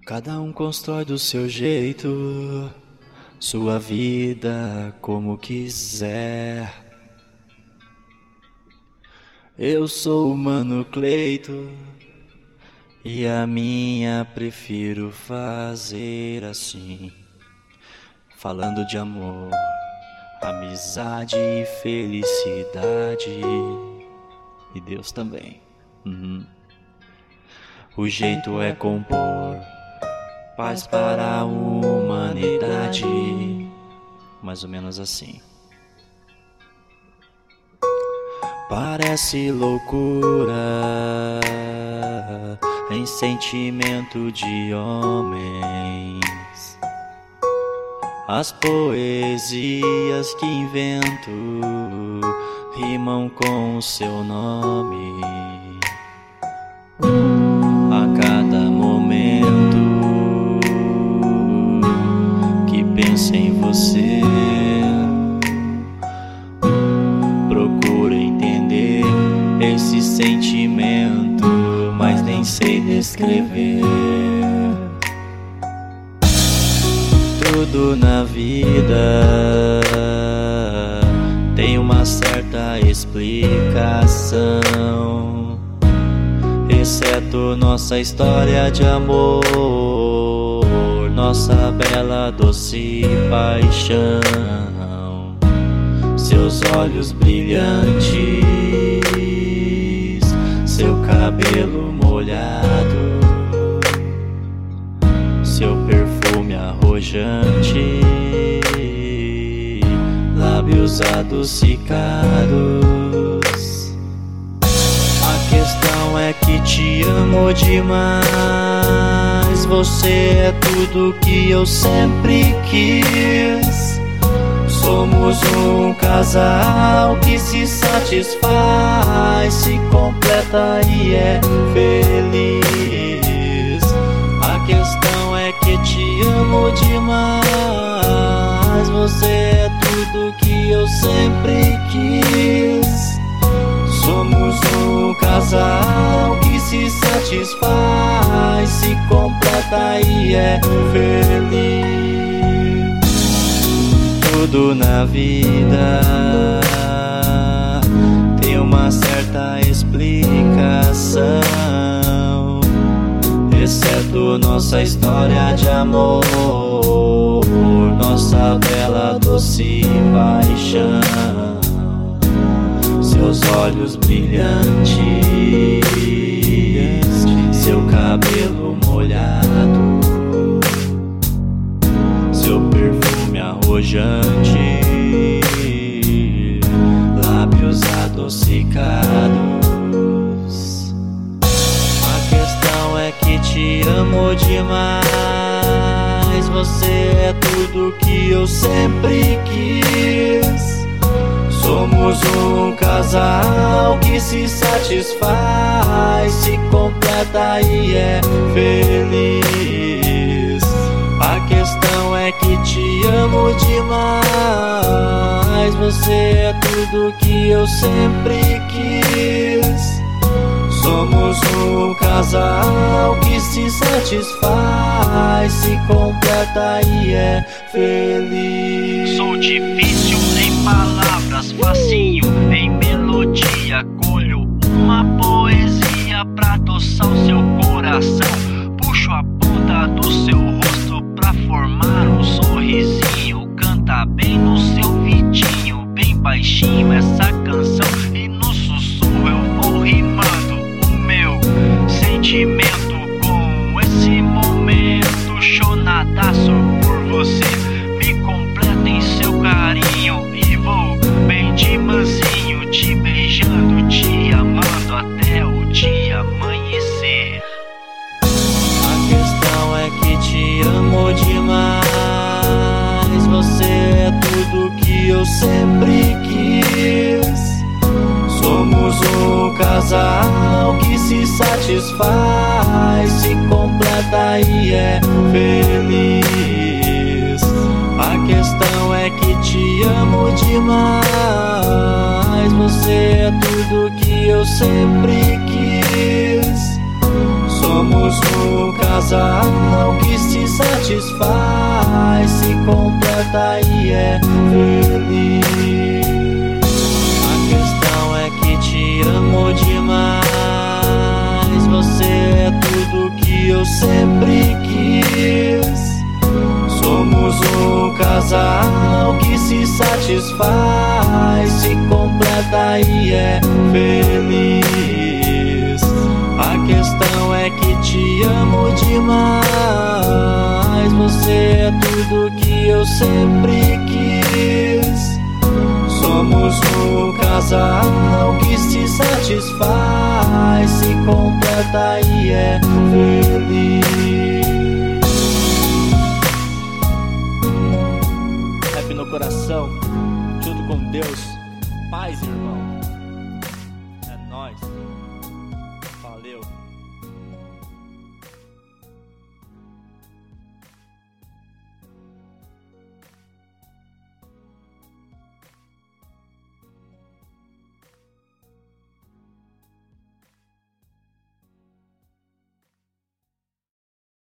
Cada um constrói do seu jeito sua vida como quiser. Eu sou o Mano Cleito e a minha prefiro fazer assim, falando de amor, amizade e felicidade, e Deus também. O jeito é compor paz para a humanidade, mais ou menos assim. Parece loucura em sentimento de homens, as poesias que invento rimam com o seu nome. A cada momento que penso em você, procuro entender esse sentimento, mas nem sei descrever. Tudo na vida tem uma certa explicação, exceto nossa história de amor, nossa bela doce paixão. Seus olhos brilhantes, seu cabelo molhado, seu perfume arrojante, lábios adocicados. A questão é que te amo demais, você é tudo que eu sempre quis. Somos um casal que se satisfaz, se completa e é feliz. A questão é que te amo demais, você é tudo que eu sempre quis. Somos um casal que se satisfaz, se completa e é feliz. Tudo na vida tem uma certa explicação, exceto nossa história de amor, nossa bela doce paixão. Seus olhos brilhantes, seu cabelo molhado, seu perfume arrojante, lábios adocicados. A questão é que te amo demais, você é tudo que eu sempre quis. Somos um casal que se satisfaz, se completa e é feliz. A questão é que te amo demais, você é tudo que eu sempre quis. Somos um casal que se satisfaz, se completa e é feliz. Sou difícil em palavras, facinho em melodia. Colho uma poesia pra adoçar o seu coração. Puxo a ponta do seu rosto pra formar um sorrisinho. Canta bem no seu vidinho, bem baixinho essa canção. E no sussurro eu vou rimando o meu sentimento com esse momento. Chonadaço por você, me completa em seu carinho. E vou bem de mansinho, te beijando, te amando até o dia amanhecer. A questão é que te amo demais, você é tudo que eu sempre quis. Somos um casal que se satisfaz, se completa e é feliz. A questão é que te amo demais, você é tudo que eu sempre quis. Somos um casal que se satisfaz, se completa e é feliz. A questão é que te amo demais. Você é tudo que eu sempre quis. Somos um casal que se satisfaz, se completa e é feliz. A questão é que te amo demais. Você é tudo que eu sempre quis. Somos um casal que se satisfaz, se completa e é feliz.